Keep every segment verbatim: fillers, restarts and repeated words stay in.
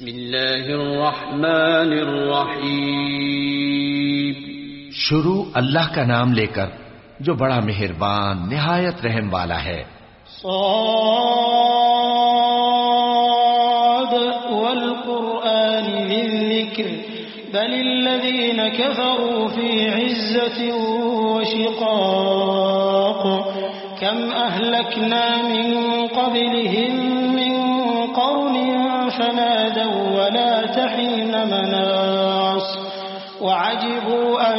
بسم اللہ الرحمن الرحیم. شروع اللہ کا نام لے کر جو بڑا مہربان نہایت رحم والا ہے. صاد والقرآن ذی الذکر بل الذین کفروا فی عزة وشقاق کم اہلکنا من قبلهم من قرن فنادوا ولا تحين مناص وعجبوا أن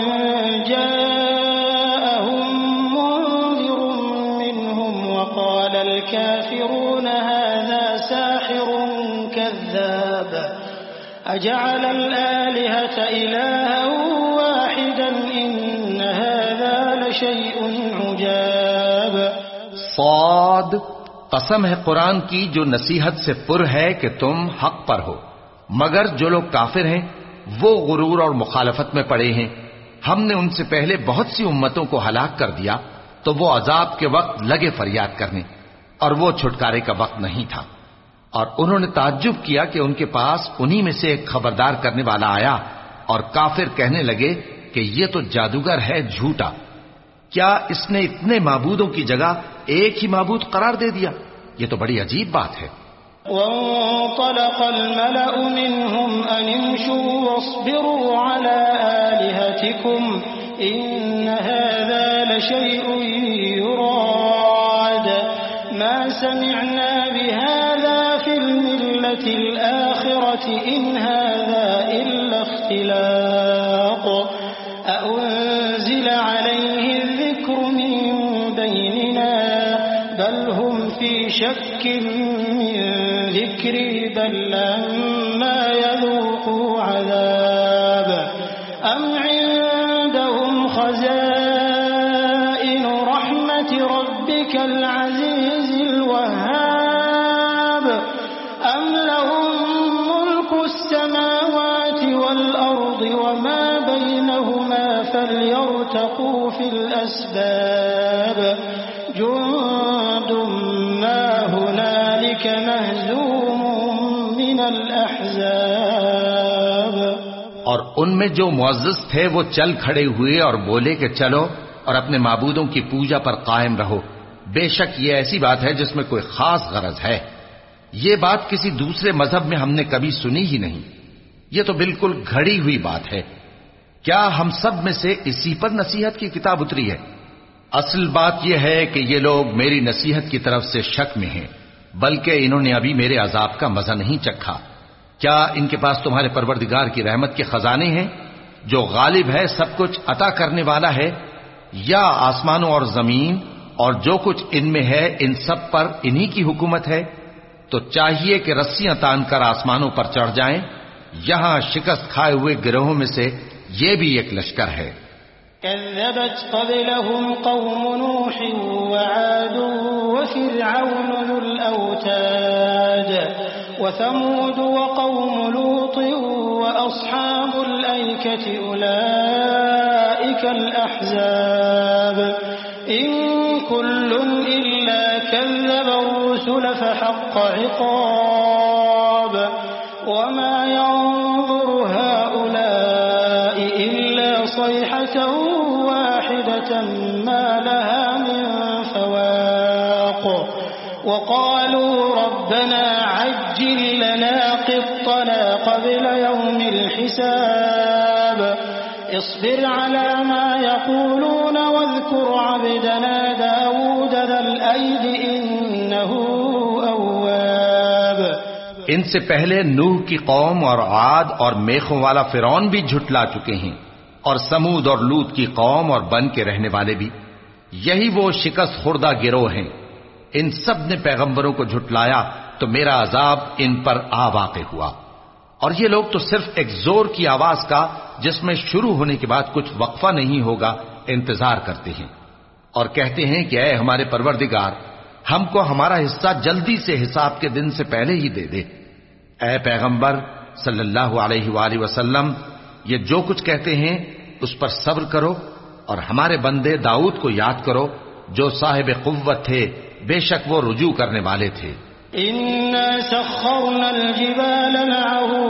جاءهم منذر منهم وقال الكافرون هذا ساحر كذاب أجعل الآلهة إلها واحدا إن هذا لشيء عجاب. صاد، قسم ہے قرآن کی جو نصیحت سے پر ہے کہ تم حق پر ہو، مگر جو لوگ کافر ہیں وہ غرور اور مخالفت میں پڑے ہیں. ہم نے ان سے پہلے بہت سی امتوں کو ہلاک کر دیا تو وہ عذاب کے وقت لگے فریاد کرنے، اور وہ چھٹکارے کا وقت نہیں تھا. اور انہوں نے تعجب کیا کہ ان کے پاس انہی میں سے ایک خبردار کرنے والا آیا، اور کافر کہنے لگے کہ یہ تو جادوگر ہے جھوٹا. کیا اس نے اتنے معبودوں کی جگہ ایک ہی معبود قرار دے دیا؟ یہ تو بڑی عجیب بات ہے. وانطلق الملأ منهم أن امشوا واصبروا على آلهتكم إن هذا لشيء يراد ما سمعنا بهذا في الملة الآخرة إن هذا إلا اختلاق أأنزل عليه الذكر من بيننا بل هم في شك من ذكري بل لما يذوقوا عذاب أم عندهم خزائن رحمة ربك العزيز الوهاب أم لهم ملك السماوات والأرض وما بينهما فليرتقوا في الأسباب جند ما هنالك مهزوم من الأحزاب. اور ان میں جو معزز تھے وہ چل کھڑے ہوئے اور بولے کہ چلو اور اپنے معبودوں کی پوجا پر قائم رہو. بے شک یہ ایسی بات ہے جس میں کوئی خاص غرض ہے. یہ بات کسی دوسرے مذہب میں ہم نے کبھی سنی ہی نہیں. یہ تو بالکل گھڑی ہوئی بات ہے. کیا ہم سب میں سے اسی پر نصیحت کی کتاب اتری ہے؟ اصل بات یہ ہے کہ یہ لوگ میری نصیحت کی طرف سے شک میں ہیں، بلکہ انہوں نے ابھی میرے عذاب کا مزہ نہیں چکھا. کیا ان کے پاس تمہارے پروردگار کی رحمت کے خزانے ہیں جو غالب ہے، سب کچھ عطا کرنے والا ہے؟ یا آسمانوں اور زمین اور جو کچھ ان میں ہے ان سب پر انہی کی حکومت ہے؟ تو چاہیے کہ رسیاں تان کر آسمانوں پر چڑھ جائیں. یہاں شکست کھائے ہوئے گروہوں میں سے یہ بھی ایک لشکر ہے. كذبت قبلهم قوم نوح وعاد وفرعون ذو الأوتاد وثمود وقوم لوط وأصحاب الأيكة أولئك الأحزاب إن كل إلا كذب الرسل فحق عقاب وما ينظر هؤلاء إلا صيحة واحدة ما لها من فواق وقالوا ربنا عجل لنا قطنا قبل يوم الحساب اصبر على ما يقولون واذكر عبدنا داود ذا الأيد إنه أواب. ان سے پہلے نوح کی قوم اور عاد اور میخوں والا فرعون بھی جھٹلا چکے ہیں، اور سمود اور لوط کی قوم اور بن کے رہنے والے بھی. یہی وہ شکست خوردہ گروہ ہیں. ان سب نے پیغمبروں کو جھٹلایا تو میرا عذاب ان پر آ واقع ہوا. اور یہ لوگ تو صرف ایک زور کی آواز کا جس میں شروع ہونے کے بعد کچھ وقفہ نہیں ہوگا انتظار کرتے ہیں، اور کہتے ہیں کہ اے ہمارے پروردگار، ہم کو ہمارا حصہ جلدی سے حساب کے دن سے پہلے ہی دے دے. اے پیغمبر صلی اللہ علیہ وآلہ وسلم، یہ جو کچھ کہتے ہیں اس پر صبر کرو، اور ہمارے بندے داؤد کو یاد کرو جو صاحب قوت تھے، بے شک وہ رجوع کرنے والے تھے. إنا سخرنا الجبال معه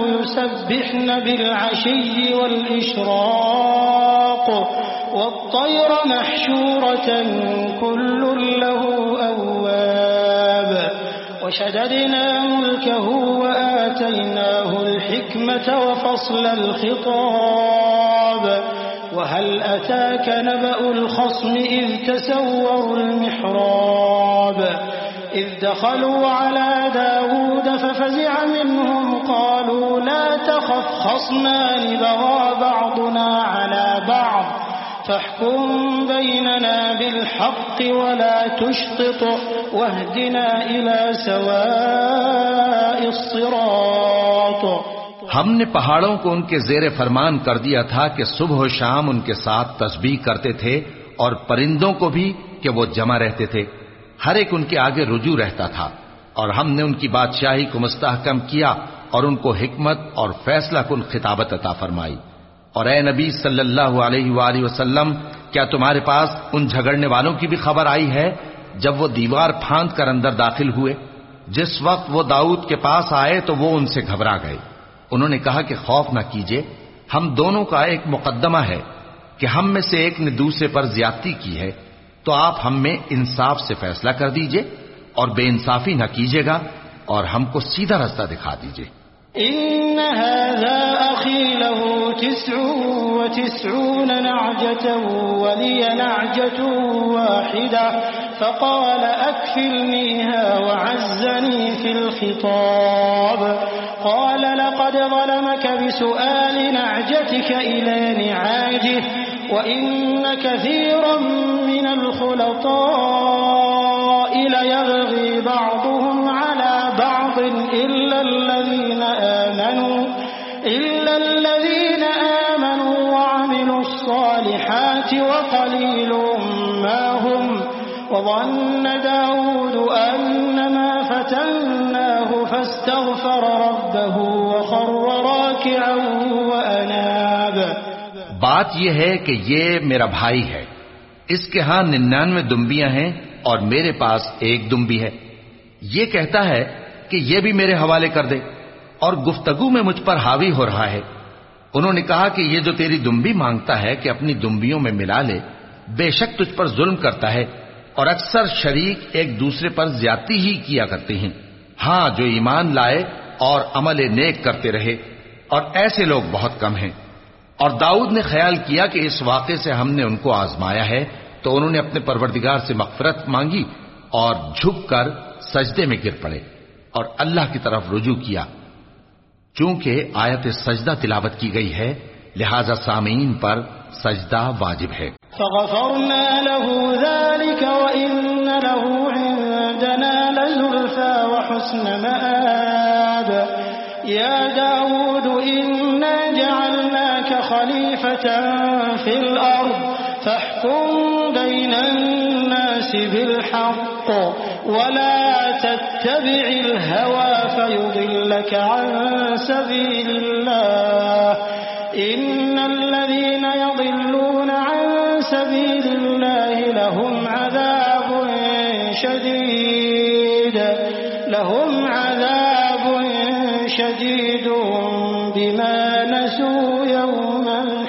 يسبحن بالعشي والإشراق والطير محشورة كل له أواب وشددنا ملكه وآتيناه الحكمة وفصل الخطاب وهل أتاك نبأ الخصم إذ تسوروا المحراب إذ دخلوا على داود ففزع منهم قالوا لا تخف خصمان بغى بعضنا على بعض فاحكم بيننا بالحق ولا تشطط واهدنا إلى سواء الصراط. ہم نے پہاڑوں کو ان کے زیر فرمان کر دیا تھا کہ صبح و شام ان کے ساتھ تسبیح کرتے تھے اور پرندوں کو بھی کہ وہ جمع رہتے تھے، ہر ایک ان کے آگے رجوع رہتا تھا، اور ہم نے ان کی بادشاہی کو مستحکم کیا اور ان کو حکمت اور فیصلہ کن خطابت عطا فرمائی. اور اے نبی صلی اللہ علیہ وآلہ وسلم، کیا تمہارے پاس ان جھگڑنے والوں کی بھی خبر آئی ہے جب وہ دیوار پھاند کر اندر داخل ہوئے؟ جس وقت وہ داؤد کے پاس آئے تو وہ ان سے گھبرا گئے. انہوں نے کہا کہ خوف نہ کیجیے، ہم دونوں کا ایک مقدمہ ہے کہ ہم میں سے ایک نے دوسرے پر زیادتی کی ہے، تو آپ ہم میں انصاف سے فیصلہ کر دیجئے اور بے انصافی نہ کیجیے گا اور ہم کو سیدھا رستہ دکھا دیجئے. إن هذا أخي له تسع وتسعون نعجة ولي نعجة واحدة فقال أكفلنيها وعزني في الخطاب قال لقد ظلمك بسؤال نعجتك إلى نعاجه وإن كثيرا من الخلطاء ليبغي بعضهم على بعض إلا الذين آمنوا إلا الذين آمنوا وعملوا الصالحات وقليل ما هم وظن داود أنما فتناه فاستغفر ربه وخر راكعا وأناب. بات یہ ہے کہ یہ میرا بھائی ہے، اس کے ہاں ننانوے دمبیاں ہیں اور میرے پاس ایک دمبی ہے. یہ کہتا ہے کہ یہ بھی میرے حوالے کر دے اور گفتگو میں مجھ پر حاوی ہو رہا ہے. انہوں نے کہا کہ یہ جو تیری دمبی مانگتا ہے کہ اپنی دمبیوں میں ملا لے، بے شک تجھ پر ظلم کرتا ہے اور اکثر شریک ایک دوسرے پر زیادتی ہی کیا کرتے ہیں. ہاں، جو ایمان لائے اور عمل نیک کرتے رہے، اور ایسے لوگ بہت کم ہیں. اور داؤد نے خیال کیا کہ اس واقعے سے ہم نے ان کو آزمایا ہے، تو انہوں نے اپنے پروردگار سے مغفرت مانگی اور جھک کر سجدے میں گر پڑے اور اللہ کی طرف رجوع کیا. چونکہ آیت سجدہ تلاوت کی گئی ہے لہذا سامعین پر سجدہ واجب ہے. فغفرنا له ذلك وإن له عندنا لزلفى وحسن مآب. يا داود إنا جعلناك خليفة في الأرض فاحكم بين الناس بالحق ولا تتبع الهوى فيضلك عن سبيل الله إن الذين يضلون عن سبيل الله لهم عذاب شديد لهم عذاب شديد بما نسوا يوم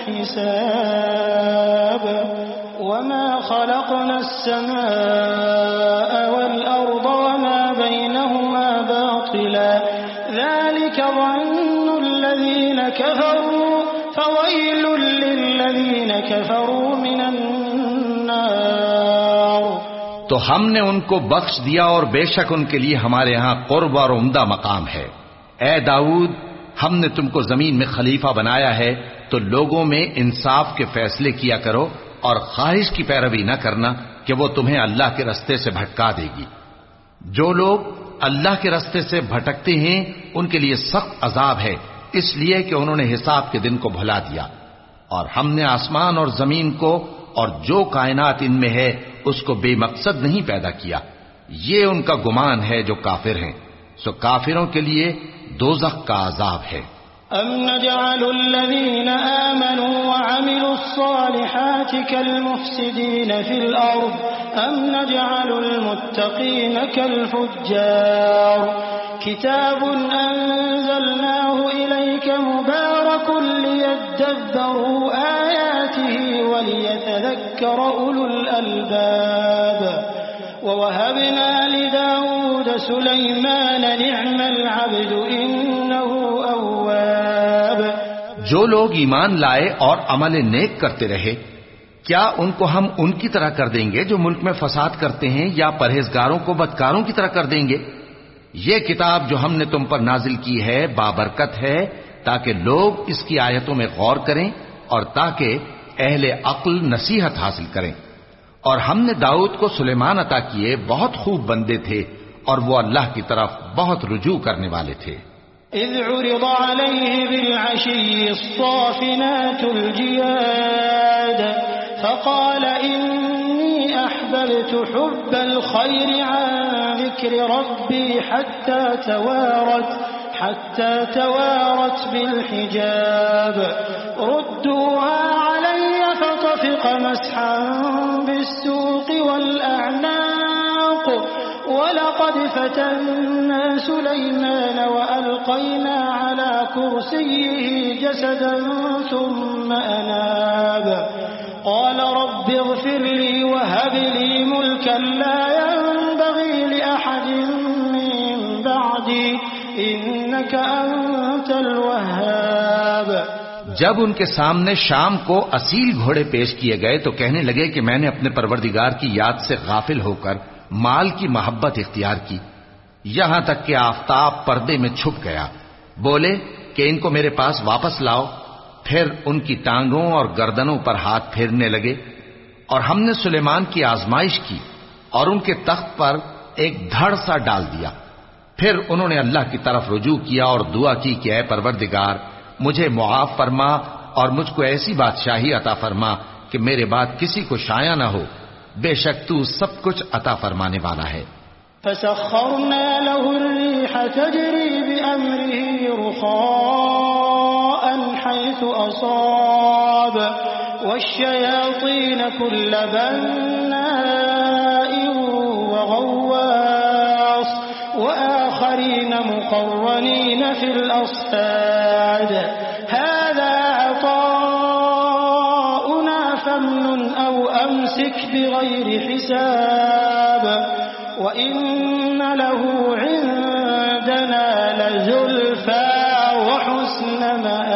الحساب وما خلقنا السماء والأرض وما بينهما باطلا ذلك ظن الذين كفروا فويل للذين كفروا من النار. تو ہم نے ان کو بخش دیا اور بے شک ان کے لیے ہمارے ہاں قرب اور عمدہ مقام ہے. اے داؤد، ہم نے تم کو زمین میں خلیفہ بنایا ہے تو لوگوں میں انصاف کے فیصلے کیا کرو اور خواہش کی پیروی نہ کرنا کہ وہ تمہیں اللہ کے رستے سے بھٹکا دے گی. جو لوگ اللہ کے رستے سے بھٹکتے ہیں ان کے لیے سخت عذاب ہے، اس لیے کہ انہوں نے حساب کے دن کو بھلا دیا. اور ہم نے آسمان اور زمین کو اور جو کائنات ان میں ہے اس کو بے مقصد نہیں پیدا کیا. یہ ان کا گمان ہے جو کافر ہیں، سو کافروں کے لیے دوزخ کا عذاب ہے. أَمْ نَجْعَلُ الَّذِينَ آمَنُوا وَعَمِلُوا الصَّالِحَاتِ كَالْمُفْسِدِينَ فِي الْأَرْضِ أَمْ نَجْعَلُ الْمُتَّقِينَ كَالْفُجَّارِ كِتَابٌ أَنزَلْنَاهُ إِلَيْكَ مُبَارَكٌ وليدبروا آياته وليتذكر أولو الألباب ووهبنا لداود سليمان نعم العبد إنه أواب. جو لوگ ایمان لائے اور عمل نیک کرتے رہے کیا ان کو ہم ان کی طرح کر دیں گے جو ملک میں فساد کرتے ہیں یا پرہیزگاروں کو بدکاروں کی طرح کر دیں گے؟ یہ کتاب جو ہم نے تم پر نازل کی ہے بابرکت ہے تاکہ لوگ اس کی آیتوں میں غور کریں اور تاکہ اہل عقل نصیحت حاصل کریں. اور ہم نے داؤد کو سلیمان عطا کیے، بہت خوب بندے تھے اور وہ اللہ کی طرف بہت رجوع کرنے والے تھے. إذ عرض عليه بالعشي الصافنات الجياد فقال إني أحببت حب الخير عن ذكر ربي حتى توارت حتى توارت بالحجاب ردوها علي فطفق مسحا بالسوق والأعناق ولقد فتنا سليمان وألقينا على كرسيه جسدا ثم أناب قال رب اغفر لي وهب لي ملكا لا ينبغي لأحد من بعدي إنك أنت الوهاب. جب ان کے سامنے شام کو اصیل گھوڑے پیش کیے گئے تو کہنے لگے کہ میں نے اپنے پروردگار کی یاد سے غافل ہو کر مال کی محبت اختیار کی یہاں تک کہ آفتاب پردے میں چھپ گیا. بولے کہ ان کو میرے پاس واپس لاؤ. پھر ان کی ٹانگوں اور گردنوں پر ہاتھ پھیرنے لگے اور ہم نے سلیمان کی آزمائش کی اور ان کے تخت پر ایک دھڑ سا ڈال دیا. پھر انہوں نے اللہ کی طرف رجوع کیا اور دعا کی کہ اے پروردگار مجھے معاف فرما اور مجھ کو ایسی بادشاہی عطا فرما کہ میرے بعد کسی کو شایع نہ ہو، بے شک تو سب کچھ عطا فرمانے والا ہے. فسخرنا له الريح تجري بأمره رخاء حيث أصاب والشياطين كل بناء وغواص وآخرين مقرنين في الأصفاد هذا عطاؤنا فامنن أو أمسك بغير حساب وَإِنَّ لَهُ عِندَنَا لَزُلْفَىٰ وَحُسْنَ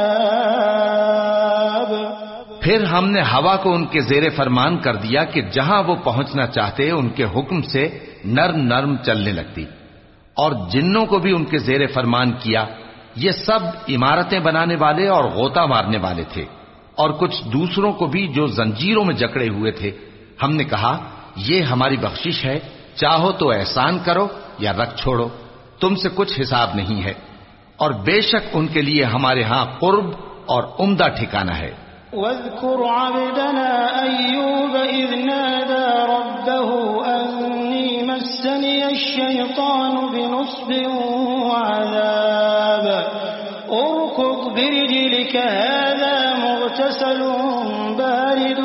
مَآبٍ. پھر ہم نے ہوا کو ان کے زیر فرمان کر دیا کہ جہاں وہ پہنچنا چاہتے ان کے حکم سے نرم نرم چلنے لگتی، اور جنوں کو بھی ان کے زیر فرمان کیا. یہ سب عمارتیں بنانے والے اور غوطہ مارنے والے تھے، اور کچھ دوسروں کو بھی جو زنجیروں میں جکڑے ہوئے تھے. ہم نے کہا یہ ہماری بخشش ہے، چاہو تو احسان کرو یا رکھ چھوڑو، تم سے کچھ حساب نہیں ہے، اور بے شک ان کے لیے ہمارے ہاں قرب اور عمدہ ٹھکانہ ہے. واذكر عبدنا أيوب إذ نادى ربه أني مسني الشيطان بنصب وعذاب اركض برجلك هذا مغتسل بارد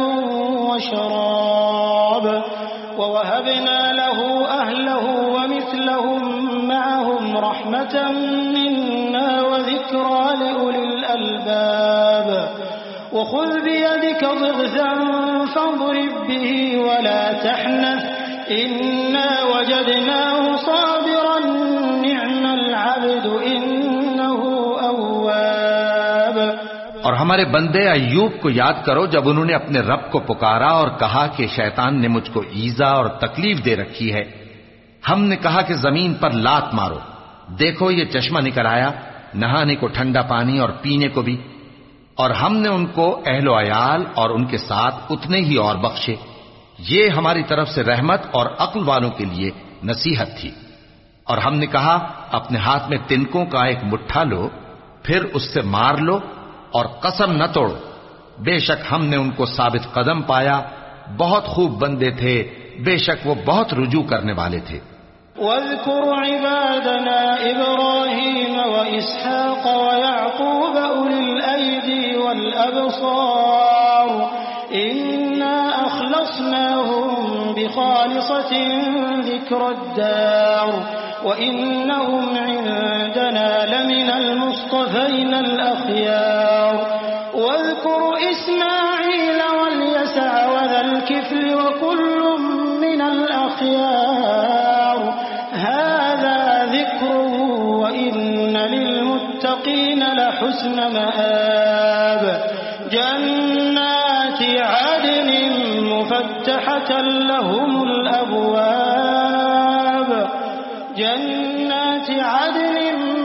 وشراب ووهبنا له أهله ومثلهم معهم رحمة منا وذكرى لأولي الألباب وخذ بيدك ضغثا فاضرب به ولا تحنث إنا وجدناه صابرا نعم العبد إنه أواب. اور ہمارے بندے ایوب کو یاد کرو جب انہوں نے اپنے رب کو پکارا اور کہا کہ شیطان نے مجھ کو ایذا اور تکلیف دے رکھی ہے. ہم نے کہا کہ زمین پر لات مارو، دیکھو یہ چشمہ نکل آیا، نہانے کو ٹھنڈا پانی اور پینے کو بھی. اور ہم نے ان کو اہل و عیال اور ان کے ساتھ اتنے ہی اور بخشے. یہ ہماری طرف سے رحمت اور عقل والوں کے لیے نصیحت تھی. اور ہم نے کہا اپنے ہاتھ میں تنکوں کا ایک مٹھا لو، پھر اس سے مار لو اور قسم نہ توڑو، بے شک ہم نے ان کو ثابت قدم پایا، بہت خوب بندے تھے، بے شک وہ بہت رجوع کرنے والے تھے. واذكر عبادنا إبراهيم وإسحاق ويعقوب أولي الأيدي والأبصار إنا أخلصناهم بخالصة ذكر الدار وإنهم عندنا لمن المصطفين الأخيار. واذكر إسماعيل واليسع وذا الكفل وكل من الأخيار هذا ذكر وإن للمتقين لحسن مآب جنات عدن مفتحة لهم الأبواب جنات عدن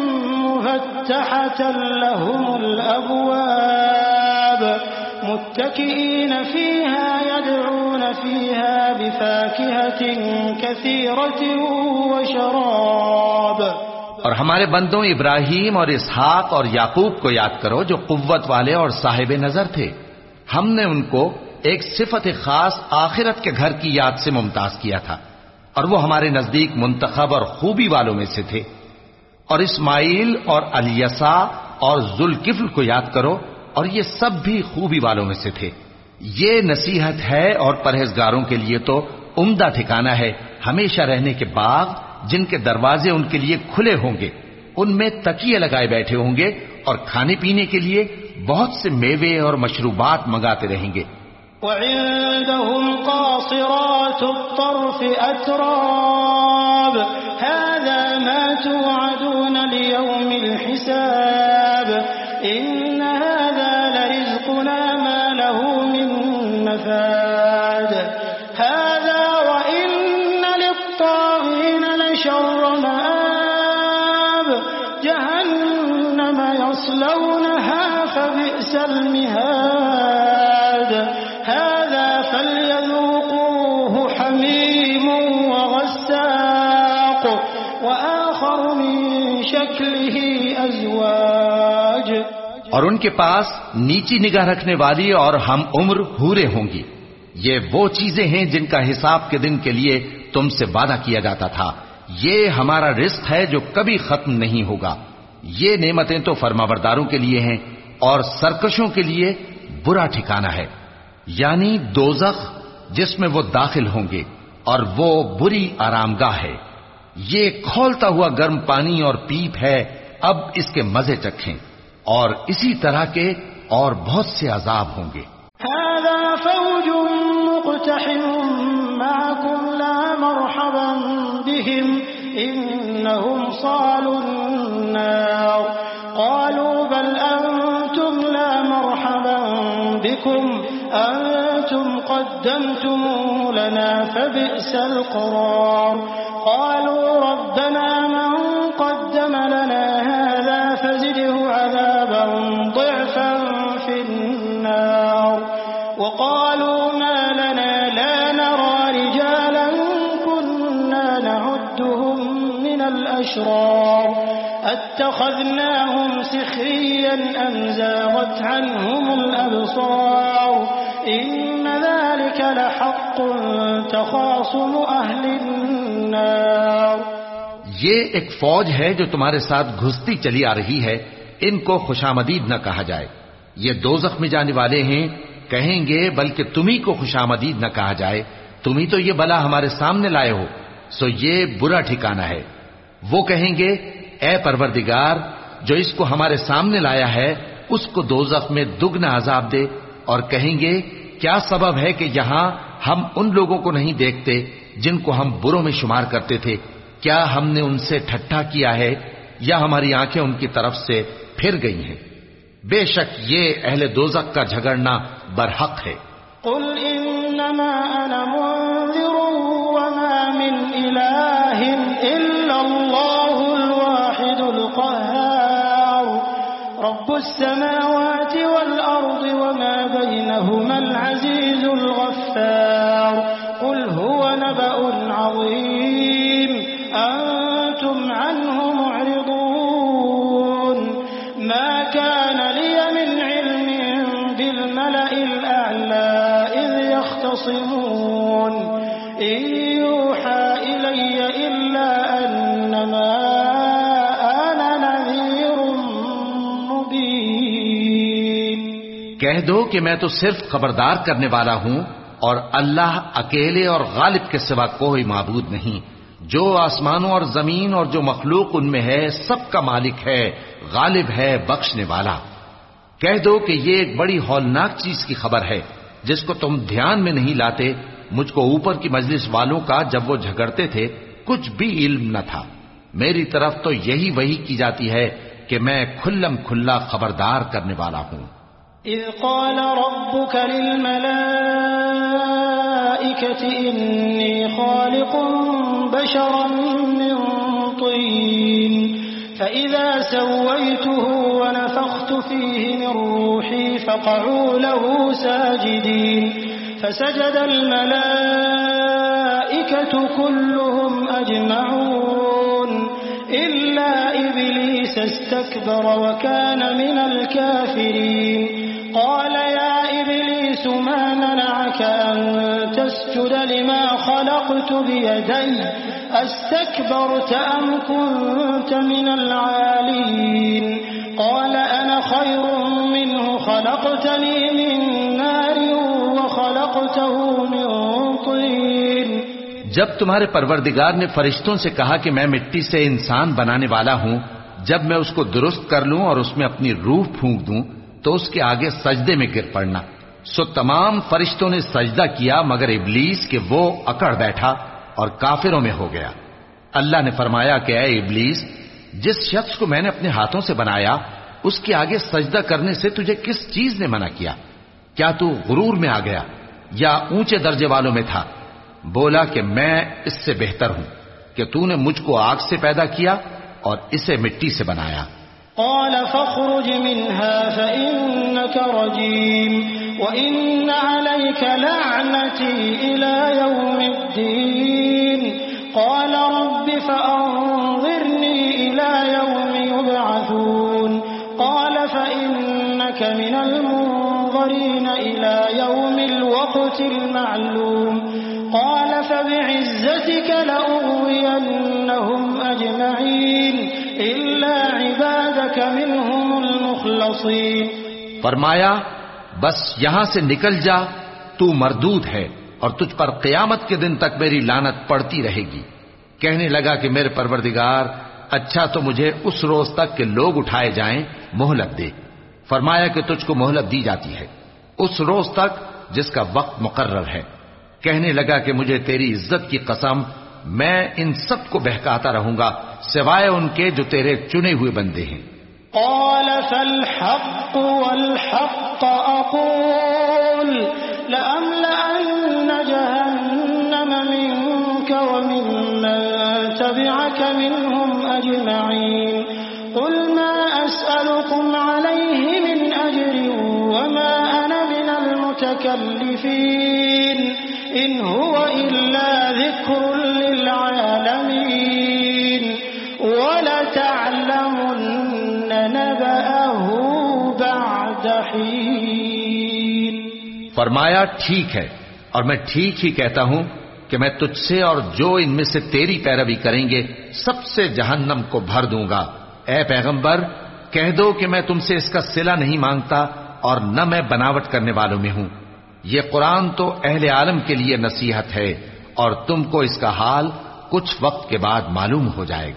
مفتحة لهم الأبواب متكئين فيها يدعون فيها بفاكهة كثيرة وشراب. اور ہمارے بندوں ابراہیم اور اسحاق اور یعقوب کو یاد کرو جو قوت والے اور صاحب نظر تھے. ہم نے ان کو ایک صفت خاص آخرت کے گھر کی یاد سے ممتاز کیا تھا اور وہ ہمارے نزدیک منتخب اور خوبی والوں میں سے تھے. اور اسماعیل اور الیسع اور ذوالکفل کو یاد کرو اور یہ سب بھی خوبی والوں میں سے تھے. یہ نصیحت ہے اور پرہیزگاروں کے لیے تو عمدہ ٹھکانہ ہے ہمیشہ رہنے کے باغ جن کے دروازے ان کے لیے کھلے ہوں گے. ان میں تکیے لگائے بیٹھے ہوں گے اور کھانے پینے کے لیے بہت سے میوے اور مشروبات منگاتے رہیں گے. وعندهم قاصرات الطرف أتراب هذا ما توعدون ليوم الحساب إن هذا لرزقنا ما له من نفاد هذا وإن للطاغين لشر مآب جهنم يصلونها فبئس المهاد هذا فليذوقوه حميم وغساق وآخر من شكله أزواج. اور ان کے پاس نیچی نگاہ رکھنے والی اور ہم عمر حوریں ہوں گی. یہ وہ چیزیں ہیں جن کا حساب کے دن کے لیے تم سے وعدہ کیا جاتا تھا. یہ ہمارا رزق ہے جو کبھی ختم نہیں ہوگا. یہ نعمتیں تو فرمانبرداروں کے لیے ہیں اور سرکشوں کے لیے برا ٹھکانہ ہے، یعنی دوزخ جس میں وہ داخل ہوں گے اور وہ بری آرام گاہ ہے. یہ کھولتا ہوا گرم پانی اور پیپ ہے، اب اس کے مزے چکھیں. اور اسی طرح کے اور بہت سے عذاب ہوں گے. هذا فوج مقتحم معكم لا مرحبا بهم إنهم صالوا النار قالوا بل أنتم لا مرحبا بكم أنتم قدمتموه لنا فبئس القرار قالوا ربنا من قدم لنا هذا فزده عذابا ضعفا في النار وقالوا ما لنا لا نرى رجالا كنا نعدهم من الأشرار اتخذناهم سخريا أم زاغت عنهم الأبصار إن ذلك لحق تخاصم أهل النار. یہ ایک فوج ہے جو تمہارے ساتھ گھستی چلی آ رہی ہے، ان کو خوشامدید نہ کہا جائے. یہ دوزخ میں جانے والے ہیں، کہیں گے بلکہ تمہیں کو خوشامدید نہ کہا جائے، تمہیں تو یہ بلا ہمارے سامنے لائے ہو، سو یہ برا ٹھکانہ ہے. وہ کہیں گے اے پروردگار جو اس کو ہمارے سامنے لایا ہے اس کو دوزخ میں دگنا عذاب دے. اور کہیں گے کیا سبب ہے کہ یہاں ہم ان لوگوں کو نہیں دیکھتے جن کو ہم بروں میں شمار کرتے تھے؟ کیا ہم نے ان سے ٹھٹھا کیا ہے یا ہماری آنکھیں ان کی طرف سے پھر گئی ہیں؟ بے شک یہ اہل دوزخ کا جھگڑنا برحق ہے. قل انما انا منذر وما من اله الا الله الواحد القهار رب السماوات والارض وما بينهما العزيز الغفار قل هو نبأ عظيم انتم عنه معرضون ما كان لي من علم بالملأ الأعلى إذ يختصمون إن يوحى إلي إلا أنما أنا نذير مبين. کہہ دو کہ میں تو صرف خبردار کرنے والا ہوں اور اللہ اکیلے اور غالب کے سوا کوئی معبود نہیں. جو آسمانوں اور زمین اور جو مخلوق ان میں ہے سب کا مالک ہے، غالب ہے، بخشنے والا. کہہ دو کہ یہ ایک بڑی ہولناک چیز کی خبر ہے جس کو تم دھیان میں نہیں لاتے. مجھ کو اوپر کی مجلس والوں کا جب وہ جھگڑتے تھے کچھ بھی علم نہ تھا. میری طرف تو یہی وحی کی جاتی ہے کہ میں کھلم کھلا خبردار کرنے والا ہوں. اذ قال ربك للملائكة انی خالق بشرا من طین فإذا سويته ونفخت فيه من روحي فقعوا له ساجدين فسجد الملائكة كلهم أجمعون إلا إبليس استكبر وكان من الكافرين قال يا إبليس ما منعك أن تسجد لما خلقت بيدي استكبرت أم كنت من العالين قال أنا خير منه خلقتني من نار وخلقته من طين. جب تمہارے پروردگار نے فرشتوں سے کہا کہ میں مٹی سے انسان بنانے والا ہوں، جب میں اس کو درست کر لوں اور اس میں اپنی روح پھونک دوں تو اس کے آگے سجدے میں گر پڑنا. سو تمام فرشتوں نے سجدہ کیا مگر ابلیس کہ وہ اکڑ بیٹھا اور کافروں میں ہو گیا. اللہ نے فرمایا کہ اے ابلیس، جس شخص کو میں نے اپنے ہاتھوں سے بنایا اس کے آگے سجدہ کرنے سے تجھے کس چیز نے منع کیا؟ کیا تو غرور میں آ گیا یا اونچے درجے والوں میں تھا؟ بولا کہ میں اس سے بہتر ہوں کہ تو نے مجھ کو آگ سے پیدا کیا اور اسے مٹی سے بنایا. قال فاخرج منها فإنك رجيم وإن عليك لعنتي إلى يوم الدين قال رب فأنظرني إلى يوم يبعثون قال فإنك من المنظرين إلى يوم الوقت المعلوم قال فبعزتك لأغوينهم أجمعين إلا عبادك منهم المخلصين. فرمایا بس یہاں سے نکل جا، تو مردود ہے اور تجھ پر قیامت کے دن تک میری لعنت پڑتی رہے گی. کہنے لگا کہ میرے پروردگار، اچھا تو مجھے اس روز تک کہ لوگ اٹھائے جائیں مہلت دے. فرمایا کہ تجھ کو مہلت دی جاتی ہے اس روز تک جس کا وقت مقرر ہے. کہنے لگا کہ مجھے تیری عزت کی قسم، میں ان سب کو بہکاتا رہوں گا سوائے ان کے جو تیرے چنے ہوئے بندے ہیں. قال فالحق والحق أقول لأملأن جهنم منك ومن من تبعك منهم أجمعين قل ما أسألكم عليه من أجر وما أنا من المتكلفين إن هو إلا ذكر للعالمين وَلَتَعْلَمُنَّ نَبَأَهُ بَعْدَ حِينٍ. فرمایا ٹھیک ہے، اور میں ٹھیک ہی کہتا ہوں کہ میں تجھ سے اور جو ان میں سے تیری پیروی کریں گے سب سے جہنم کو بھر دوں گا. اے پیغمبر، کہہ دو کہ میں تم سے اس کا صلہ نہیں مانگتا اور نہ میں بناوٹ کرنے والوں میں ہوں. یہ قرآن تو اہل عالم کے لیے نصیحت ہے اور تم کو اس کا حال کچھ وقت کے بعد معلوم ہو جائے گا.